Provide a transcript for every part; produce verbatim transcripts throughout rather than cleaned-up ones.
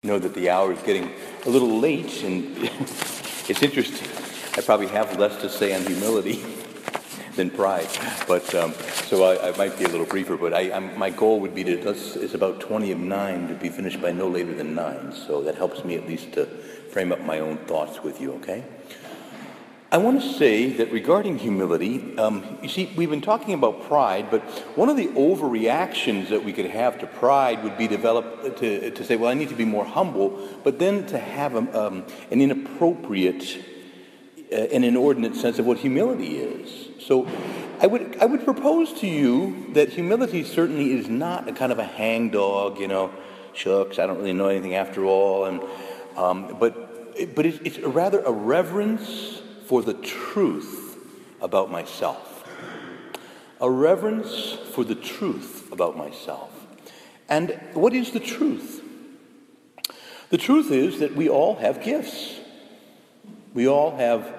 know that the hour is getting a little late, and it's interesting. I probably have less to say on humility than pride, but um, so I, I might be a little briefer. But I, I'm, my goal would be to let's, it's about twenty of nine to be finished by no later than nine. So that helps me at least to frame up my own thoughts with you. Okay. I want to say that regarding humility, um, you see, we've been talking about pride, but one of the overreactions that we could have to pride would be developed to, to say, well, I need to be more humble, but then to have a, um, an inappropriate uh, and inordinate sense of what humility is. So I would I would propose to you that humility certainly is not a kind of a hangdog, you know, shucks, I don't really know anything after all, and um, but but it's, it's rather a reverence for the truth about myself. A reverence for the truth about myself. And what is the truth? The truth is that we all have gifts. We all have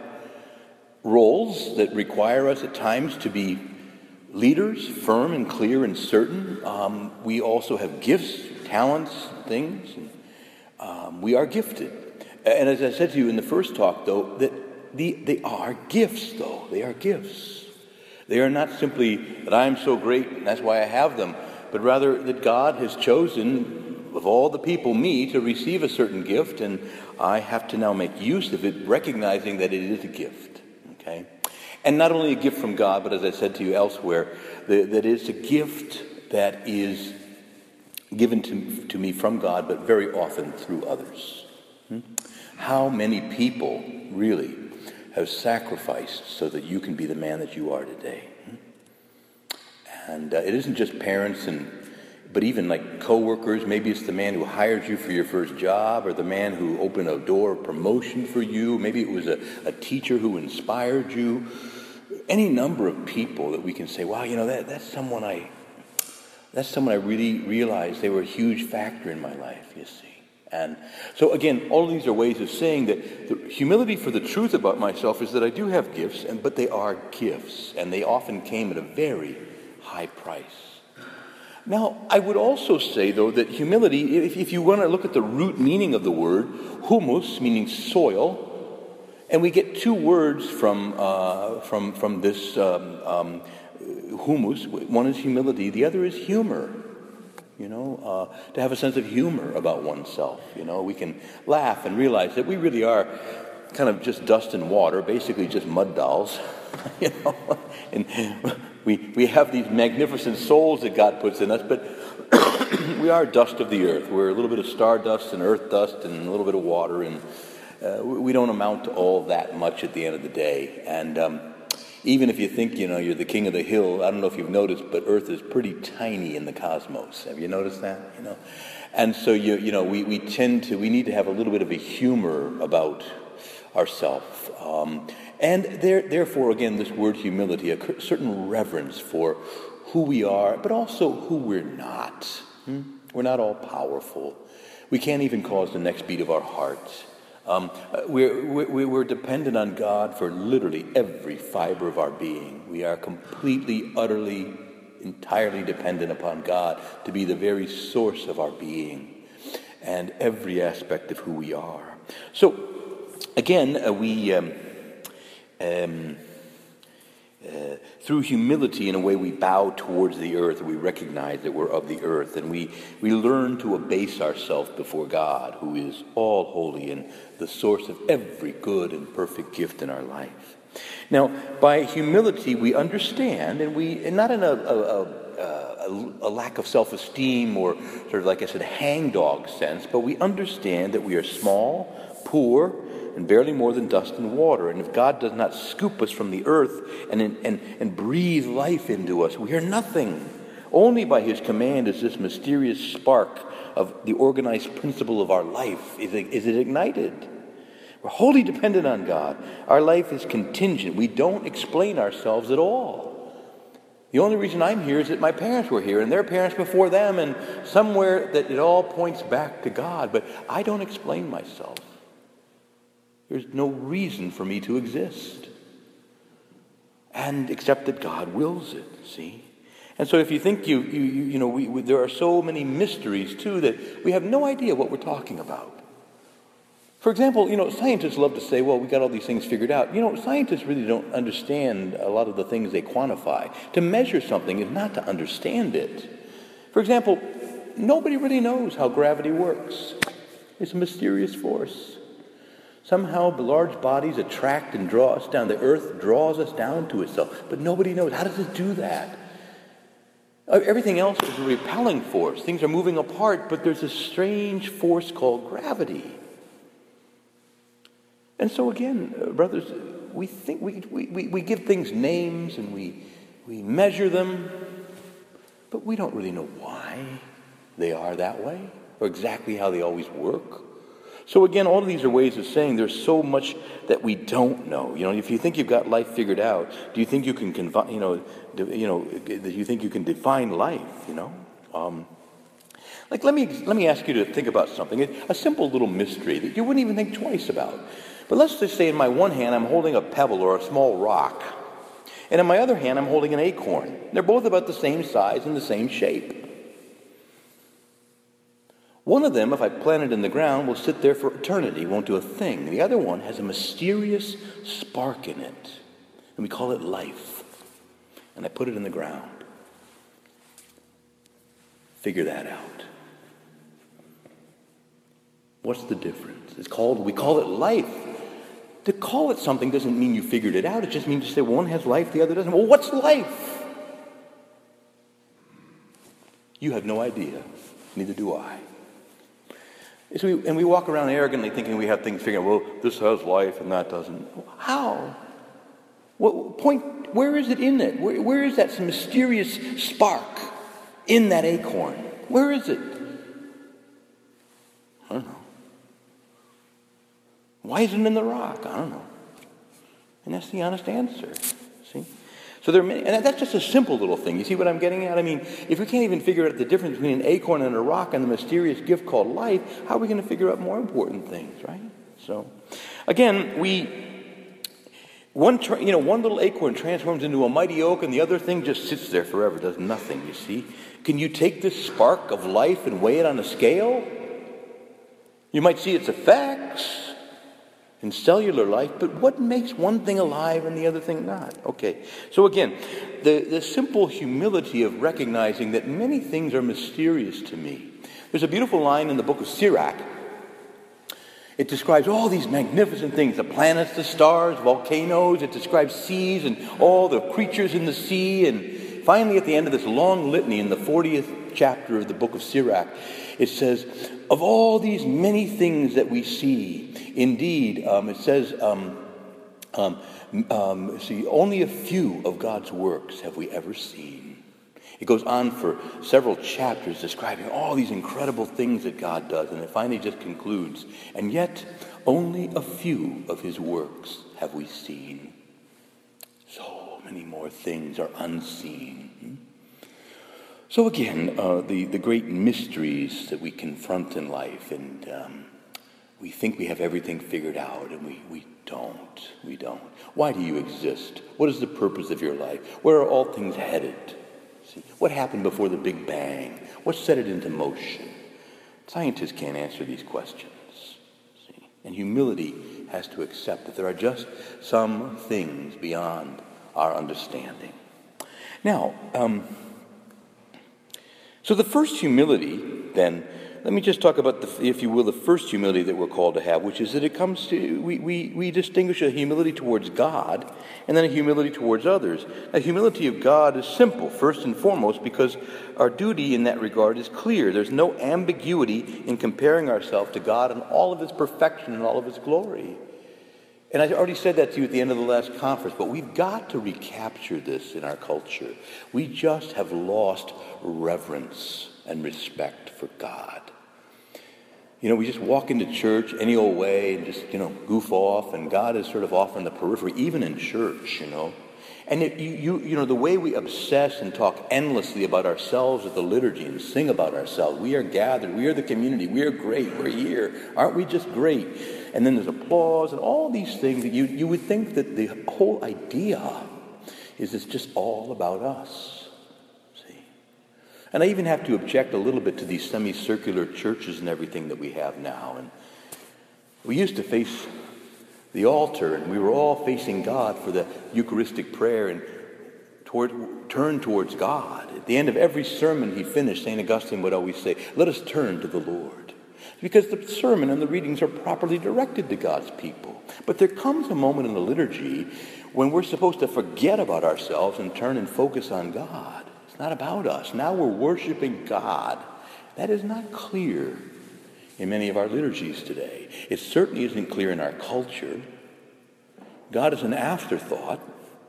roles that require us at times to be leaders, firm and clear and certain. Um, we also have gifts, talents, things. And, um, we are gifted. And as I said to you in the first talk, though, that The, they are gifts, though. They are gifts. They are not simply that I'm so great and that's why I have them, but rather that God has chosen, of all the people, me, to receive a certain gift, and I have to now make use of it, recognizing that it is a gift. Okay? And not only a gift from God, but as I said to you elsewhere, that, that it's a gift that is given to, to me from God, but very often through others. Hmm? How many people really have sacrificed so that you can be the man that you are today? And uh, it isn't just parents, and but even like co-workers. Maybe it's the man who hired you for your first job, or the man who opened a door of promotion for you. Maybe it was a, a teacher who inspired you. Any number of people that we can say, wow, you know, that that's someone I that's someone I really realized they were a huge factor in my life, you see. And so again, all of these are ways of saying that the humility for the truth about myself is that I do have gifts, and but they are gifts, and they often came at a very high price. Now, I would also say, though, that humility, if, if you want to look at the root meaning of the word, humus, meaning soil, and we get two words from uh, from from this um, um, humus. One is humility, the other is humor. You know, uh, to have a sense of humor about oneself. You know, we can laugh and realize that we really are kind of just dust and water, basically just mud dolls. You know, and we we have these magnificent souls that God puts in us, but we are dust of the earth. We're a little bit of stardust and earth dust and a little bit of water, and uh, we don't amount to all that much at the end of the day. And um, even if you think, you know, you're the king of the hill, I don't know if you've noticed, but Earth is pretty tiny in the cosmos. Have you noticed that? You know, and so you you know we, we tend to we need to have a little bit of a humor about ourselves, um, and there therefore again this word humility, a certain reverence for who we are, but also who we're not. Hmm? We're not all powerful. We can't even cause the next beat of our heart. Um, we're, we're, we're dependent on God for literally every fiber of our being. We are completely, utterly, entirely dependent upon God to be the very source of our being and every aspect of who we are. So, again, uh, we, um, um, uh, through humility, in a way, we bow towards the earth, and we recognize that we're of the earth, and we, we learn to abase ourselves before God, who is all holy and the source of every good and perfect gift in our life. Now, by humility, we understand, and we, and not in a, a, a, a lack of self-esteem or sort of, like I said, hangdog sense, but we understand that we are small, poor, and barely more than dust and water. And if God does not scoop us from the earth and, and, and breathe life into us, we are nothing. Only by his command is this mysterious spark of the organized principle of our life is it, is it ignited. We're wholly dependent on God. Our life is contingent. We don't explain ourselves at all. The only reason I'm here is that my parents were here and their parents before them, and somewhere that it all points back to God. But I don't explain myself. There's no reason for me to exist. And except that God wills it, see? And so if you think you, you, you, you know, we, we, there are so many mysteries, too, that we have no idea what we're talking about. For example, you know, scientists love to say, well, we got all these things figured out. You know, scientists really don't understand a lot of the things they quantify. To measure something is not to understand it. For example, nobody really knows how gravity works. It's a mysterious force. Somehow the large bodies attract and draw us down. The earth draws us down to itself. But nobody knows. How does it do that? Everything else is a repelling force. Things are moving apart, but there's a strange force called gravity. And so again, uh, brothers, we think we, we, we give things names and we, we measure them, but we don't really know why they are that way or exactly how they always work. So again, all of these are ways of saying there's so much that we don't know. You know, if you think you've got life figured out, do you think you can, confi- you know, do, you know, do you think you can define life? You know, um, like let me let me ask you to think about something, a simple little mystery that you wouldn't even think twice about. But let's just say in my one hand I'm holding a pebble or a small rock, and in my other hand I'm holding an acorn. They're both about the same size and the same shape. One of them, if I plant it in the ground, will sit there for eternity, won't do a thing. The other one has a mysterious spark in it, and we call it life. And I put it in the ground. Figure that out. What's the difference? It's called, we call it life. To call it something doesn't mean you figured it out. It just means to say one has life, the other doesn't. Well, what's life? You have no idea. Neither do I. So we, and we walk around arrogantly thinking we have things figured out. Well, this has life and that doesn't. How? What point? Where is it in it? Where, where is that mysterious spark in that acorn? Where is it? I don't know. Why isn't it in the rock? I don't know. And that's the honest answer. See? So there are many, and that's just a simple little thing. You see what I'm getting at? I mean, if we can't even figure out the difference between an acorn and a rock and the mysterious gift called life, how are we going to figure out more important things, right? So, again, we one tra- you know one little acorn transforms into a mighty oak, and the other thing just sits there forever, does nothing. You see? Can you take this spark of life and weigh it on a scale? You might see its effects in cellular life, but what makes one thing alive and the other thing not? Okay, so again, the, the simple humility of recognizing that many things are mysterious to me. There's a beautiful line in the book of Sirach. It describes all these magnificent things, the planets, the stars, volcanoes. It describes seas and all the creatures in the sea. And finally, at the end of this long litany in the fortieth chapter of the book of Sirach, it says, of all these many things that we see, indeed, um, it says, um, um, um, see, only a few of God's works have we ever seen. It goes on for several chapters describing all these incredible things that God does, and it finally just concludes, and yet only a few of his works have we seen. So many more things are unseen. So again, uh, the, the great mysteries that we confront in life, and um, we think we have everything figured out, and we, we don't. We don't. Why do you exist? What is the purpose of your life? Where are all things headed? See, what happened before the Big Bang? What set it into motion? Scientists can't answer these questions. See? And humility has to accept that there are just some things beyond our understanding. Now, um, so the first humility, then, let me just talk about, the, if you will, the first humility that we're called to have, which is that it comes to, we, we, we distinguish a humility towards God and then a humility towards others. A humility of God is simple, first and foremost, because our duty in that regard is clear. There's no ambiguity in comparing ourselves to God in all of his perfection and all of his glory. And I already said that to you at the end of the last conference, but we've got to recapture this in our culture. We just have lost reverence and respect for God. You know, we just walk into church any old way and just, you know, goof off, and God is sort of off on the periphery, even in church, you know. And it, you, you, you know, the way we obsess and talk endlessly about ourselves at the liturgy and sing about ourselves, we are gathered, we are the community, we are great, we're here, aren't we just great? And then there's applause and all these things that you, you would think that the whole idea is it's just all about us. See? And I even have to object a little bit to these semicircular churches and everything that we have now. And we used to face the altar, and we were all facing God for the Eucharistic prayer and toward, turn towards God. At the end of every sermon he finished, Saint Augustine would always say, let us turn to the Lord. Because the sermon and the readings are properly directed to God's people. But there comes a moment in the liturgy when we're supposed to forget about ourselves and turn and focus on God. It's not about us. Now we're worshiping God. That is not clear in many of our liturgies today. It certainly isn't clear in our culture. God is an afterthought.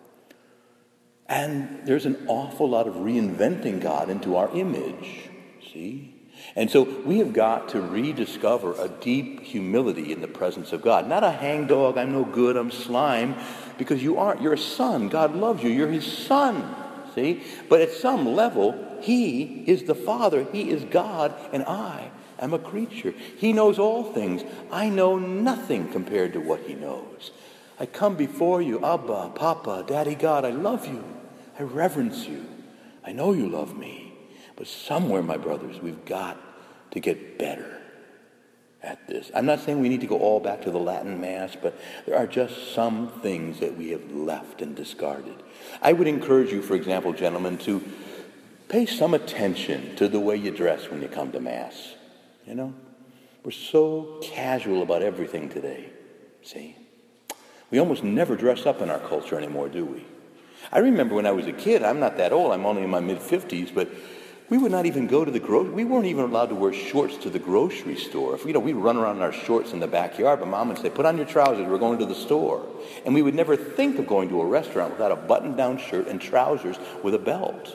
And there's an awful lot of reinventing God into our image. See? And so we have got to rediscover a deep humility in the presence of God. Not a hangdog, I'm no good, I'm slime. Because you aren't. You're a son. God loves you. You're his son. See? But at some level, he is the Father. He is God, and I am a creature. He knows all things. I know nothing compared to what he knows. I come before you, Abba, Papa, Daddy God, I love you. I reverence you. I know you love me. But somewhere, my brothers, we've got to get better at this. I'm not saying we need to go all back to the Latin Mass, but there are just some things that we have left and discarded. I would encourage you, for example, gentlemen, to pay some attention to the way you dress when you come to Mass. You know, we're so casual about everything today, see? We almost never dress up in our culture anymore, do we? I remember when I was a kid, I'm not that old, I'm only in my mid-fifties, but we would not even go to the grocery, we weren't even allowed to wear shorts to the grocery store. If, you know, we'd run around in our shorts in the backyard, but Mom would say, put on your trousers, we're going to the store. And we would never think of going to a restaurant without a button-down shirt and trousers with a belt.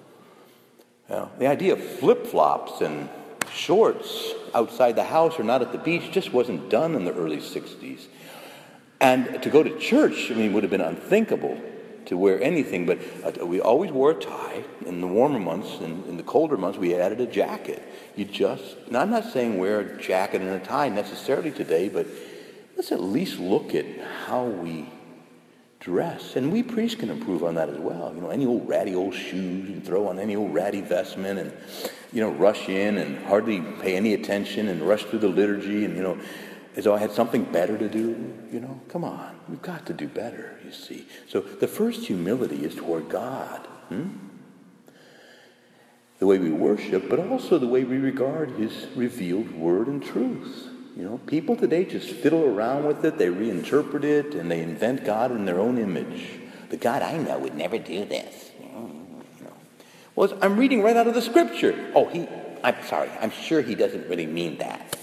You know, the idea of flip-flops and shorts outside the house or not at the beach just wasn't done in the early sixties. And to go to church, I mean, would have been unthinkable to wear anything, but uh, we always wore a tie. In the warmer months and in the colder months, we added a jacket. You just, now I'm not saying wear a jacket and a tie necessarily today, but let's at least look at how we dress. And we priests can improve on that as well. You know, any old ratty old shoes and throw on any old ratty vestment and, you know, rush in and hardly pay any attention and rush through the liturgy and, you know, as though I had something better to do. You know, come on. We've got to do better, you see. So the first humility is toward God. Hmm? The way we worship, but also the way we regard his revealed word and truth. You know, people today just fiddle around with it, they reinterpret it, and they invent God in their own image. The God I know would never do this. You know. Well, I'm reading right out of the scripture. Oh, he, I'm sorry, I'm sure he doesn't really mean that.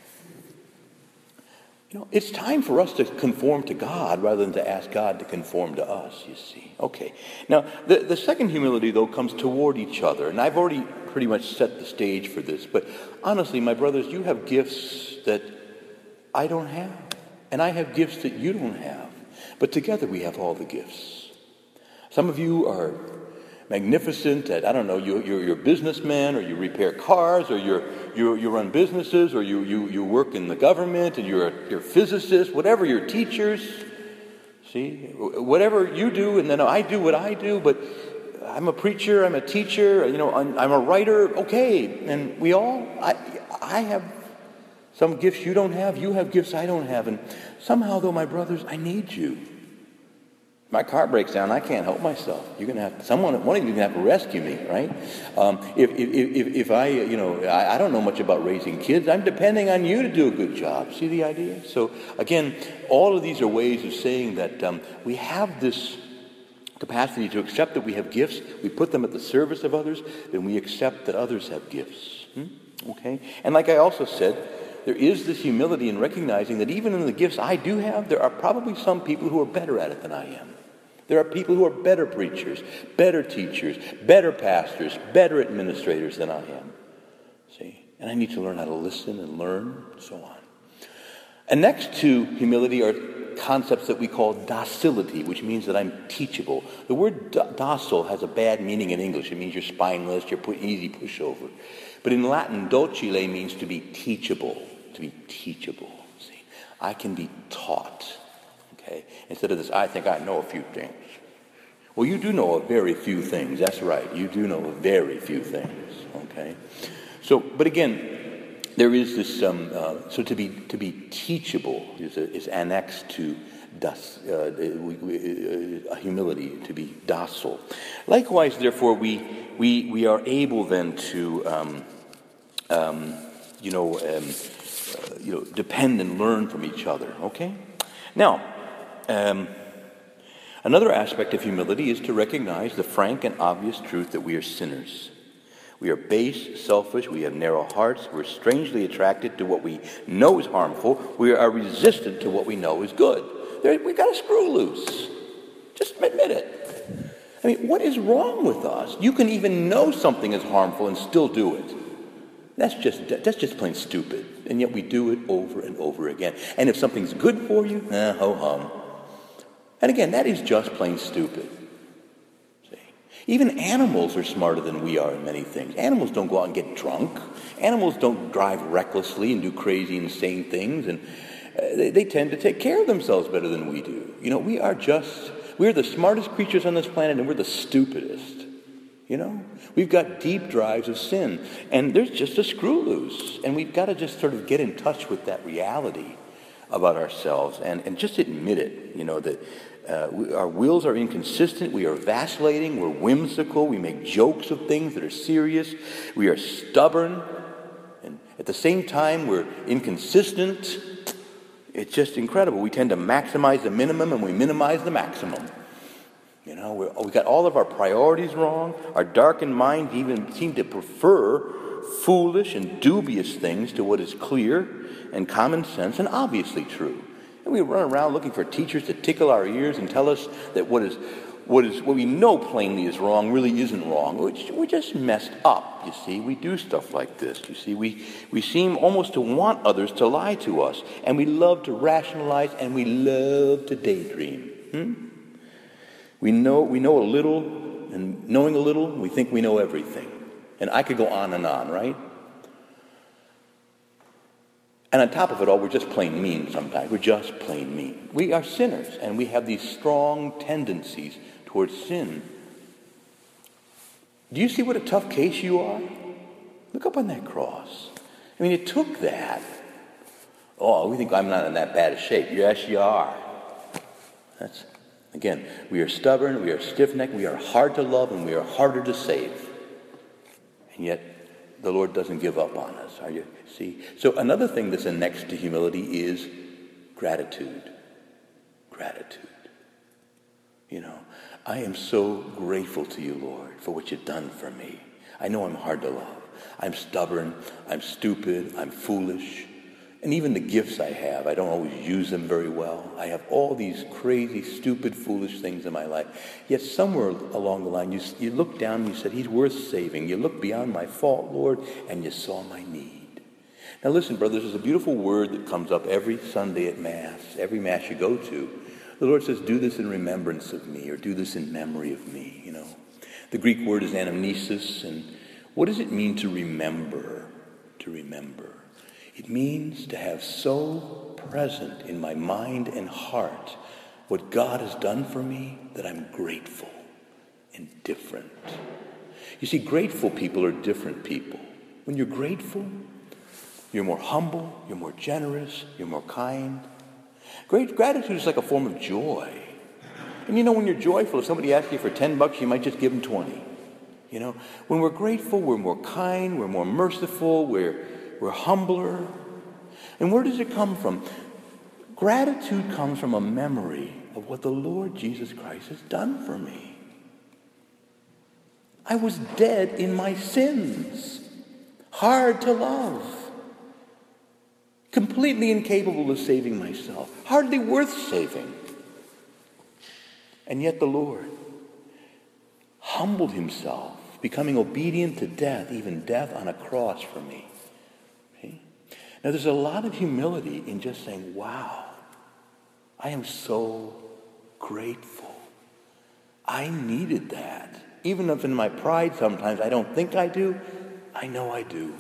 You know, it's time for us to conform to God rather than to ask God to conform to us, you see. Okay. Now, the, the second humility, though, comes toward each other. And I've already pretty much set the stage for this. But honestly, my brothers, you have gifts that I don't have. And I have gifts that you don't have. But together we have all the gifts. Some of you are magnificent at, I don't know, you, you're, you're a businessman, or you repair cars, or you're, you you run businesses, or you, you, you work in the government, and you're a, you're a physicist, whatever, you're teachers. See? Whatever you do, and then I do what I do, but I'm a preacher, I'm a teacher, you know, I'm, I'm a writer, okay. And we all, I, I have some gifts you don't have, you have gifts I don't have, and somehow, though, my brothers, I need you. My car breaks down, I can't help myself. You're going to have, someone, one of you is going to have to rescue me, right? Um, if, if, if, if I, you know, I, I don't know much about raising kids, I'm depending on you to do a good job. See the idea? So, again, all of these are ways of saying that um, we have this capacity to accept that we have gifts, we put them at the service of others, then we accept that others have gifts. Hmm? Okay? And like I also said, there is this humility in recognizing that even in the gifts I do have, there are probably some people who are better at it than I am. There are people who are better preachers, better teachers, better pastors, better administrators than I am. See? And I need to learn how to listen and learn, and so on. And next to humility are concepts that we call docility, which means that I'm teachable. The word do- docile has a bad meaning in English. It means you're spineless, you're pu- easy pushover. But in Latin, docile means to be teachable, to be teachable. See? I can be taught. Okay? Instead of this, I think I know a few things. Well, you do know a very few things. That's right. You do know a very few things. Okay. So, but again, there is this. Um, uh, so to be to be teachable is a, is annexed to das, uh, we, we, uh, humility. To be docile. Likewise, therefore, we we we are able then to um, um, you know um, uh, you know depend and learn from each other. Okay. Now. Um, Another aspect of humility is to recognize the frank and obvious truth that we are sinners. We are base, selfish, we have narrow hearts, we're strangely attracted to what we know is harmful, we are resistant to what we know is good. There, we've got a screw loose. Just admit it. I mean, what is wrong with us? You can even know something is harmful and still do it. That's just that's just plain stupid. And yet we do it over and over again. And if something's good for you, eh, ho-hum. And again, that is just plain stupid. See? Even animals are smarter than we are in many things. Animals don't go out and get drunk. Animals don't drive recklessly and do crazy, insane things. And uh, they, they tend to take care of themselves better than we do. You know, we are just, we're the smartest creatures on this planet and we're the stupidest. You know, we've got deep drives of sin. And there's just a screw loose. And we've got to just sort of get in touch with that reality about ourselves and, and just admit it, you know, that uh, we, our wills are inconsistent, we are vacillating, we're whimsical, we make jokes of things that are serious, we are stubborn, and at the same time we're inconsistent. It's just incredible. We tend to maximize the minimum and we minimize the maximum. You know, we're, we got all of our priorities wrong. Our darkened minds even seem to prefer foolish and dubious things to what is clear and common sense and obviously true. And we run around looking for teachers to tickle our ears and tell us that what is what is what we know plainly is wrong really isn't wrong. We're just, we're just messed up, you see. We do stuff like this, you see. We, we seem almost to want others to lie to us. And we love to rationalize and we love to daydream. Hmm? We know we know a little, and knowing a little, we think we know everything. And I could go on and on, right? And on top of it all, we're just plain mean sometimes. We're just plain mean. We are sinners, and we have these strong tendencies towards sin. Do you see what a tough case you are? Look up on that cross. I mean, it took that. Oh, we think I'm not in that bad a shape. Yes, you are. That's, again, we are stubborn, we are stiff-necked, we are hard to love, and we are harder to save. And yet, the Lord doesn't give up on us. Are you see? So another thing that's annexed to humility is gratitude. Gratitude. You know, I am so grateful to you, Lord, for what you've done for me. I know I'm hard to love. I'm stubborn. I'm stupid. I'm foolish. And even the gifts I have, I don't always use them very well. I have all these crazy, stupid, foolish things in my life. Yet somewhere along the line, you, you look down and you said, he's worth saving. You look beyond my fault, Lord, and you saw my need. Now listen, brothers, there's a beautiful word that comes up every Sunday at Mass, every Mass you go to. The Lord says, do this in remembrance of me, or do this in memory of me, you know. The Greek word is anamnesis, and what does it mean to remember? To remember. It means to have so present in my mind and heart what God has done for me that I'm grateful and different. You see, grateful people are different people. When you're grateful, you're more humble, you're more generous, you're more kind. Great gratitude is like a form of joy. And you know, when you're joyful, if somebody asks you for ten bucks, you might just give them twenty. You know, when we're grateful, we're more kind, we're more merciful, we're We're humbler. And where does it come from? Gratitude comes from a memory of what the Lord Jesus Christ has done for me. I was dead in my sins, hard to love, completely incapable of saving myself, hardly worth saving. And yet the Lord humbled himself, becoming obedient to death, even death on a cross for me. Now, there's a lot of humility in just saying, wow, I am so grateful. I needed that. Even if in my pride sometimes I don't think I do, I know I do.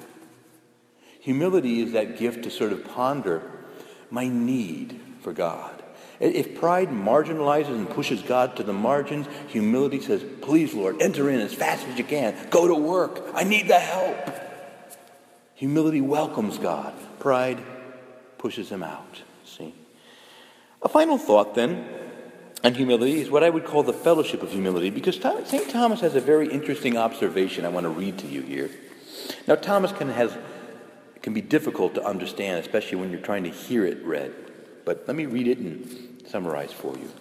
Humility is that gift to sort of ponder my need for God If pride marginalizes and pushes God to the margins, humility says, please, Lord, enter in as fast as you can. Go to work. I need the help. Humility welcomes God. Pride pushes him out. See? A final thought, then, on humility is what I would call the fellowship of humility, because Saint Thomas has a very interesting observation I want to read to you here. Now, Thomas can, has, can be difficult to understand, especially when you're trying to hear it read. But let me read it and summarize for you.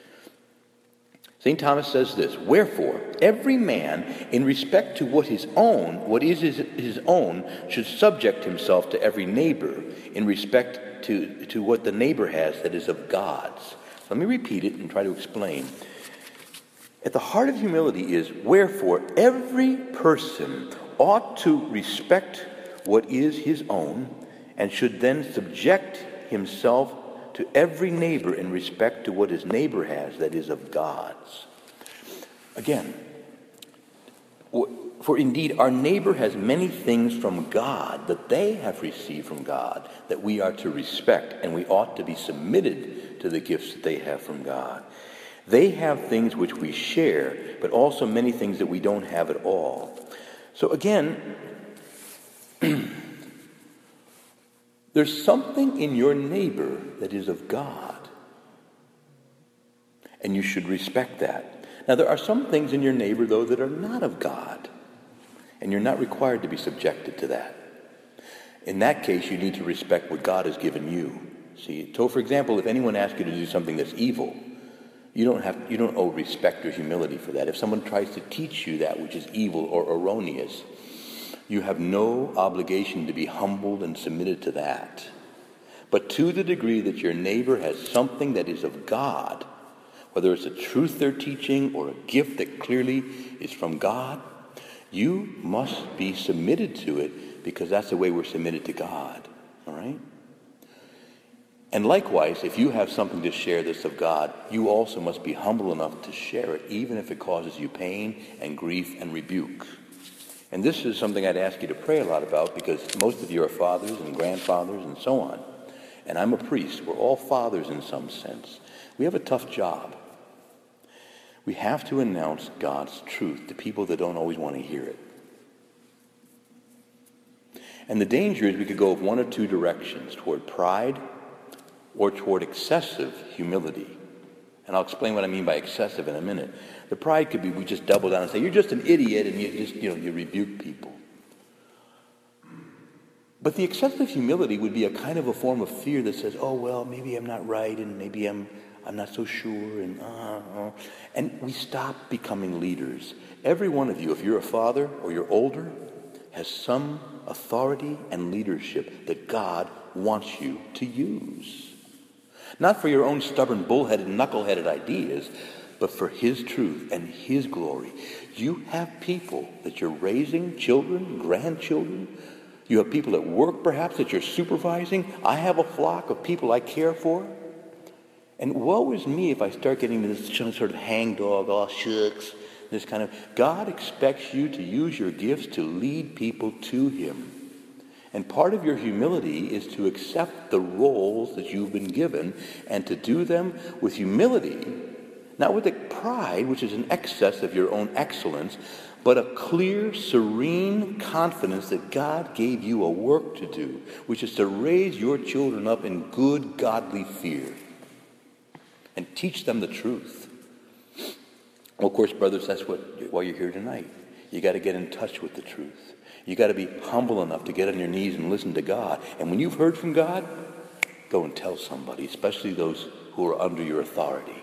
Saint Thomas says this: wherefore, every man, in respect to what his own, what is his, his own, should subject himself to every neighbor in respect to, to what the neighbor has that is of God's. Let me repeat it and try to explain. At the heart of humility is, wherefore, every person ought to respect what is his own and should then subject himself to every neighbor in respect to what his neighbor has that is of God's. Again, for indeed our neighbor has many things from God that they have received from God that we are to respect, and we ought to be submitted to the gifts that they have from God. They have things which we share, but also many things that we don't have at all. So again, there's something in your neighbor that is of God, and you should respect that. Now, there are some things in your neighbor, though, that are not of God, and you're not required to be subjected to that. In that case, you need to respect what God has given you. See, so for example, if anyone asks you to do something that's evil, you don't have, you don't owe respect or humility for that. If someone tries to teach you that which is evil or erroneous, you have no obligation to be humbled and submitted to that. But to the degree that your neighbor has something that is of God, whether it's a truth they're teaching or a gift that clearly is from God, you must be submitted to it, because that's the way we're submitted to God. All right? And likewise, if you have something to share that's of God, you also must be humble enough to share it, even if it causes you pain and grief and rebuke. And this is something I'd ask you to pray a lot about, because most of you are fathers and grandfathers and so on. And I'm a priest. We're all fathers in some sense. We have a tough job. We have to announce God's truth to people that don't always want to hear it. And the danger is we could go one of two directions, toward pride or toward excessive humility. And I'll explain what I mean by excessive in a minute. The pride could be we just double down and say, you're just an idiot, and you just, you know, you rebuke people. But the excessive humility would be a kind of a form of fear that says, oh, well, maybe I'm not right, and maybe I'm I'm not so sure, and uh, uh. And we stop becoming leaders. Every one of you, if you're a father or you're older, has some authority and leadership that God wants you to use. Not for your own stubborn, bullheaded, knuckleheaded ideas, but for his truth and his glory. You have people that you're raising, children, grandchildren. You have people at work, perhaps, that you're supervising. I have a flock of people I care for. And woe is me if I start getting to this sort of hangdog, oh, shucks, this kind of... God expects you to use your gifts to lead people to him. And part of your humility is to accept the roles that you've been given and to do them with humility, not with a pride, which is an excess of your own excellence, but a clear, serene confidence that God gave you a work to do, which is to raise your children up in good, godly fear and teach them the truth. Well, of course, brothers, that's what why you're here tonight. You got to get in touch with the truth. You got to be humble enough to get on your knees and listen to God. And when you've heard from God, go and tell somebody, especially those who are under your authority.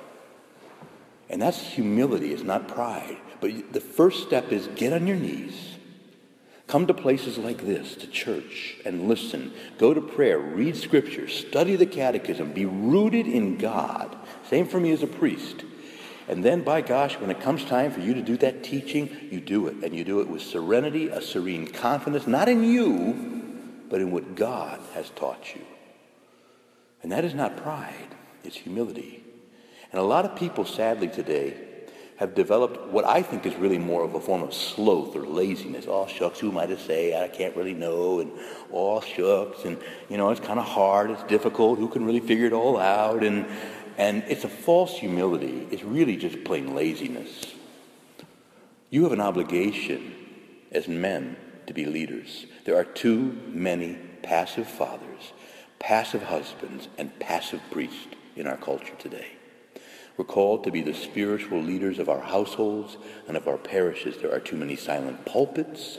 And that's humility. It's not pride. But the first step is get on your knees. Come to places like this, to church, and listen. Go to prayer, read scripture, study the catechism, be rooted in God. Same for me as a priest. And then, by gosh, when it comes time for you to do that teaching, you do it. And you do it with serenity, a serene confidence, not in you, but in what God has taught you. And that is not pride, it's humility. And a lot of people, sadly, today have developed what I think is really more of a form of sloth or laziness. Oh, shucks, who am I to say? I can't really know. And oh, shucks. And, you know, it's kind of hard. It's difficult. Who can really figure it all out? And And it's a false humility. It's really just plain laziness. You have an obligation as men to be leaders. There are too many passive fathers, passive husbands, and passive priests in our culture today. We're called to be the spiritual leaders of our households and of our parishes. There are too many silent pulpits.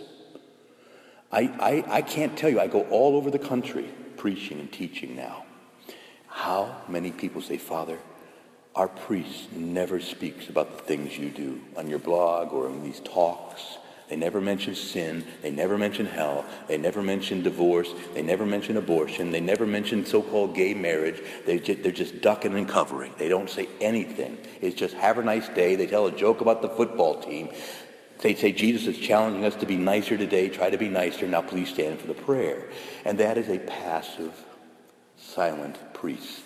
I, I, I can't tell you, I go all over the country preaching and teaching now. How many people say, Father, our priest never speaks about the things you do on your blog or in these talks. They never mention sin. They never mention hell. They never mention divorce. They never mention abortion. They never mention so-called gay marriage. They just, they're just ducking and covering. They don't say anything. It's just have a nice day. They tell a joke about the football team. They say Jesus is challenging us to be nicer today. Try to be nicer. Now please stand for the prayer. And that is a passive, silent priest.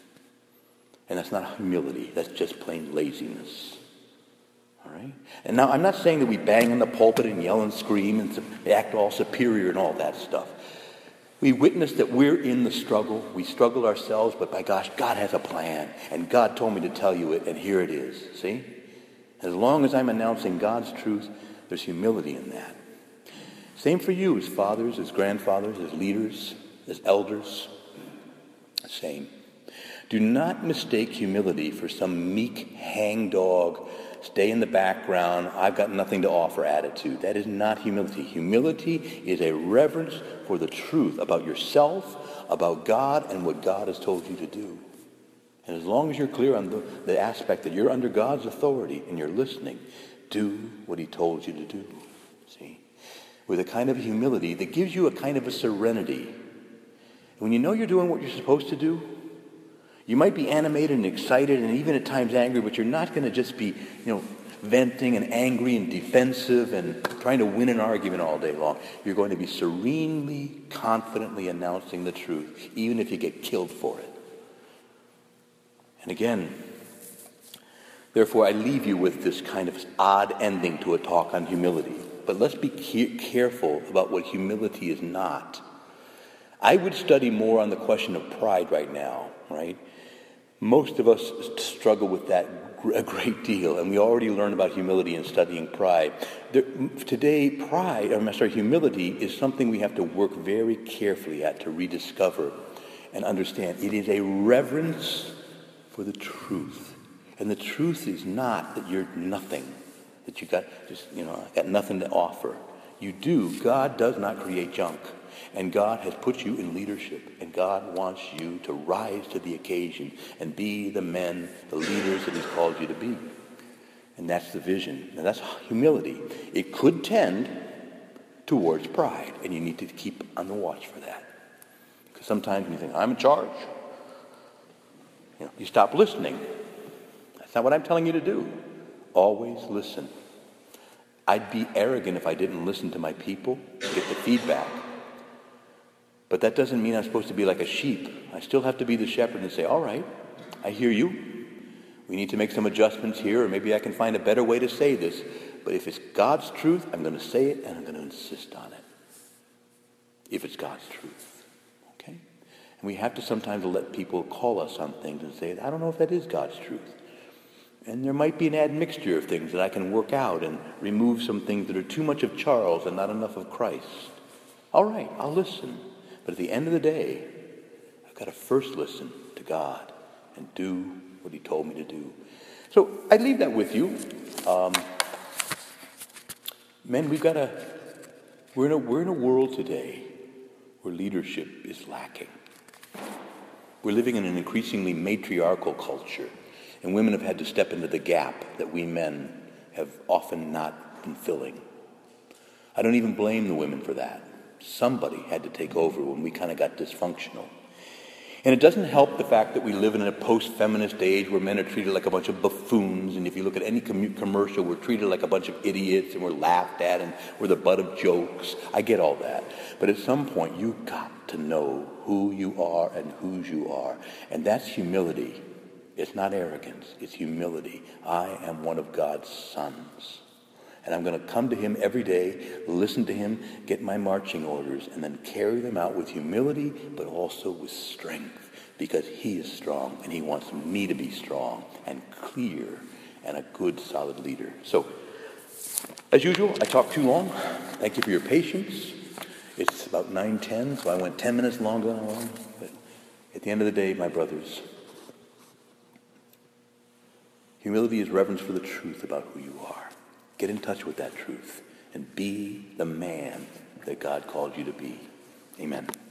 And that's not humility. That's just plain laziness. All right? And now I'm not saying that we bang on the pulpit and yell and scream and act all superior and all that stuff. We witness that we're in the struggle. We struggle ourselves, but by gosh, God has a plan. And God told me to tell you it, and here it is. See? As long as I'm announcing God's truth, there's humility in that. Same for you as fathers, as grandfathers, as leaders, as elders. Same. Do not mistake humility for some meek hangdog, stay in the background, I've got nothing to offer attitude. That is not humility. Humility is a reverence for the truth about yourself, about God, and what God has told you to do. And as long as you're clear on the, the aspect that you're under God's authority and you're listening, do what he told you to do. See? With a kind of humility that gives you a kind of a serenity. When you know you're doing what you're supposed to do, you might be animated and excited and even at times angry, but you're not going to just be, you know, venting and angry and defensive and trying to win an argument all day long. You're going to be serenely, confidently announcing the truth, even if you get killed for it. And again, therefore, I leave you with this kind of odd ending to a talk on humility. But let's be ke- careful about what humility is not. I would study more on the question of pride right now, right? Most of us struggle with that a great deal, and we already learned about humility in studying pride. There, today, pride, I'm sorry, humility is something we have to work very carefully at to rediscover and understand. It is a reverence for the truth. And the truth is not that you're nothing, that you got just, you know, got nothing to offer. You do. God does not create junk. And God has put you in leadership. And God wants you to rise to the occasion and be the men, the leaders that he's called you to be. And that's the vision. And that's humility. It could tend towards pride. And you need to keep on the watch for that. Because sometimes when you think, I'm in charge, you know, you stop listening. That's not what I'm telling you to do. Always listen. I'd be arrogant if I didn't listen to my people, get the feedback. But that doesn't mean I'm supposed to be like a sheep. I still have to be the shepherd and say, all right, I hear you. We need to make some adjustments here, or maybe I can find a better way to say this. But if it's God's truth, I'm going to say it, and I'm going to insist on it. If it's God's truth. Okay? And we have to sometimes let people call us on things and say, I don't know if that is God's truth. And there might be an admixture of things that I can work out and remove some things that are too much of Charles and not enough of Christ. All right, I'll listen. But at the end of the day, I've got to first listen to God and do what he told me to do. So I leave that with you. Um, men, we've got to, we're in, a, we're in a world today where leadership is lacking. We're living in an increasingly matriarchal culture, and women have had to step into the gap that we men have often not been filling. I don't even blame the women for that. Somebody had to take over when we kind of got dysfunctional. And it doesn't help the fact that we live in a post-feminist age where men are treated like a bunch of buffoons, and if you look at any com- commercial, we're treated like a bunch of idiots, and we're laughed at, and we're the butt of jokes. I get all that. But at some point, you've got to know who you are and whose you are. And that's humility. It's not arrogance. It's humility. I am one of God's sons. And I'm going to come to him every day, listen to him, get my marching orders, and then carry them out with humility, but also with strength. because he is strong, and he wants me to be strong and clear and a good, solid leader. So, as usual, I talked too long. Thank you for your patience. It's about nine ten, so I went ten minutes longer than I wanted. But at the end of the day, my brothers, humility is reverence for the truth about who you are. Get in touch with that truth and be the man that God called you to be. Amen.